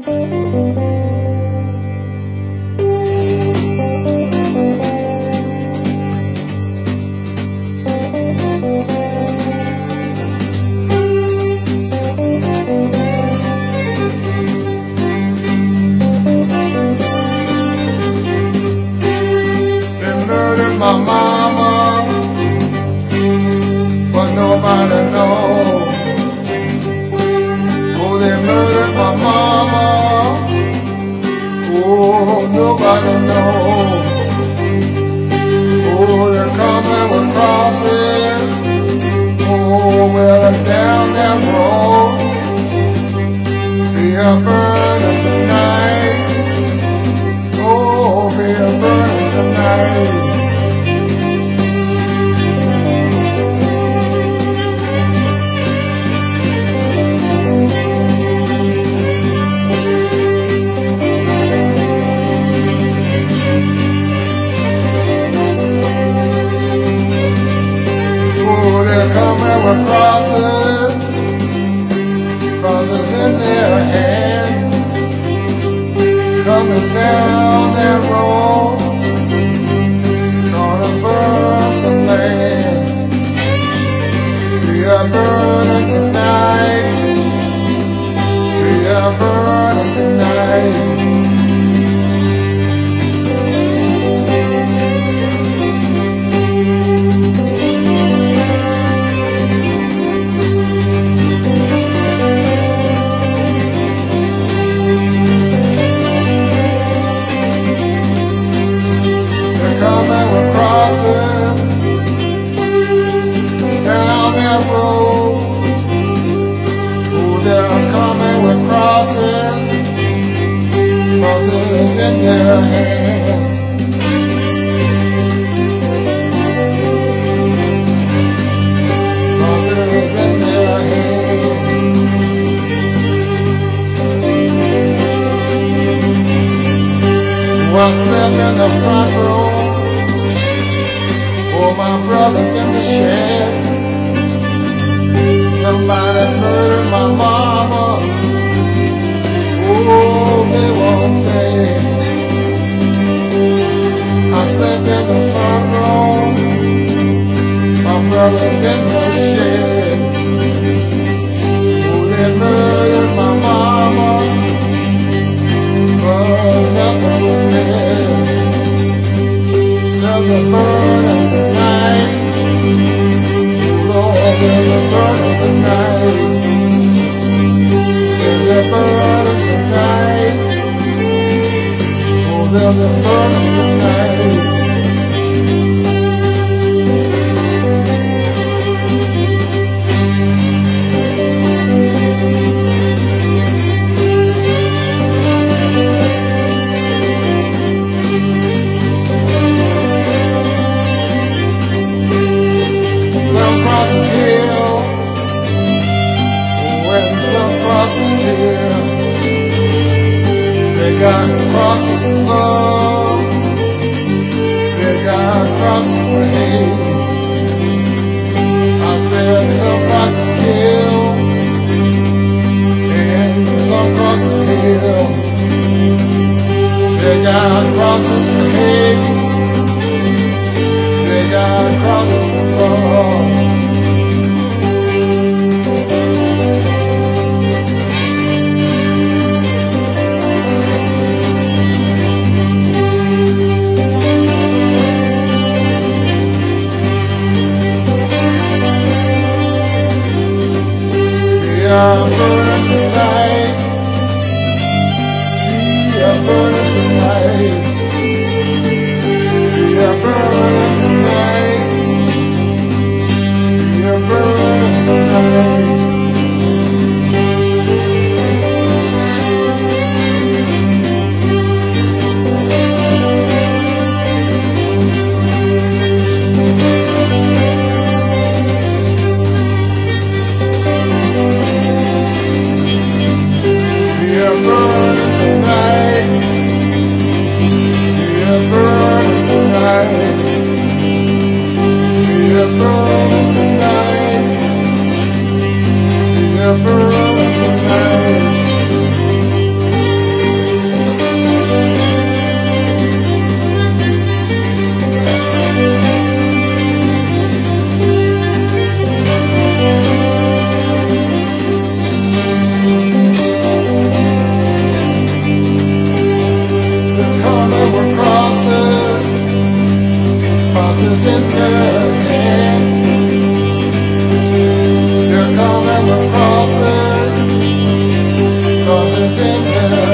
My mama, but nobody knows. Oh, they murdered my mama. Oh, nobody knows. Oh, they're coming with crosses. Oh, well, they're down that road. They are burning tonight. Oh, they are burning tonight. With crosses in their hand, coming down that road, gonna burn some land. We are burning tonight, we are burning tonight. In their hands, crosses in their hands. I slept in the front room, oh, my brother's in the shed. Somebody murdered my mama. Oh, they won't say. I slept in the front room, my brother's in the shed. Oh, they murdered my mama, but nothing was said. There's a burning tonight, Lord, there's a burning tonight. There's a burning tonight, oh, there's a burning tonight. Some crosses heal, when some crosses kill. They got crosses of love, they got crosses for hate. I said some crosses kill, and some crosses heal. They got crosses for hate, they got crosses for love. We are burning tonight, we are burning tonight, we are burning tonight, we are burning tonight. We are burning tonight, we are burning tonight, we are burning tonight, we are burning tonight. it's in the hand. Here coming the crosses, 'cause it's in the